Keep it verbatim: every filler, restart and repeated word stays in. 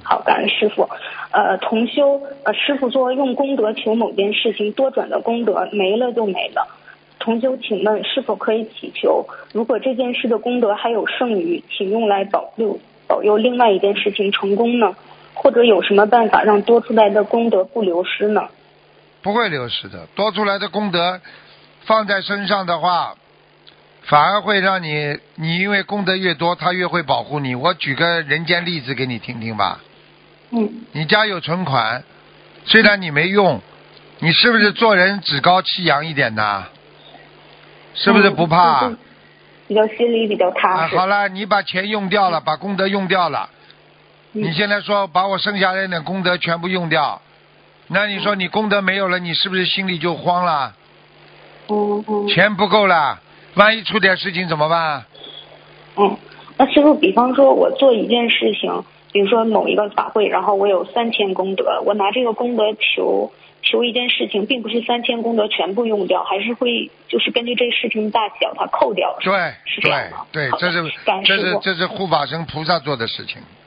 好，感恩师傅。呃，同修，呃，师傅说用功德求某件事情，多转的功德没了就没了。同修，请问是否可以祈求，如果这件事的功德还有剩余，请用来保佑保佑另外一件事情成功呢？或者有什么办法让多出来的功德不流失呢？ 不会流失的，多出来的功德放在身上的话，反而会让你，你因为功德越多，他越会保护你。我举个人间例子给你听听吧。 嗯。 你家有存款，虽然你没用，你是不是做人趾高气扬一点呢？是不是不怕？ 嗯、比较心里比较踏实。 啊，好了，你把钱用掉了，把功德用掉了， 嗯、 你现在说把我剩下来的功德全部用掉，那你说你功德没有了，你是不是心里就慌了？ 嗯嗯。 钱不够了，万一出点事情怎么办？ 嗯，那师傅，比方说我做一件事情，比如说某一个法会，然后我有三千功德，我拿这个功德求求一件事情，并不是三千功德全部用掉，还是会就是根据这事情大小它扣掉。 对， 是这样吗？ 对对，这是这是这是护法神菩萨做的事情。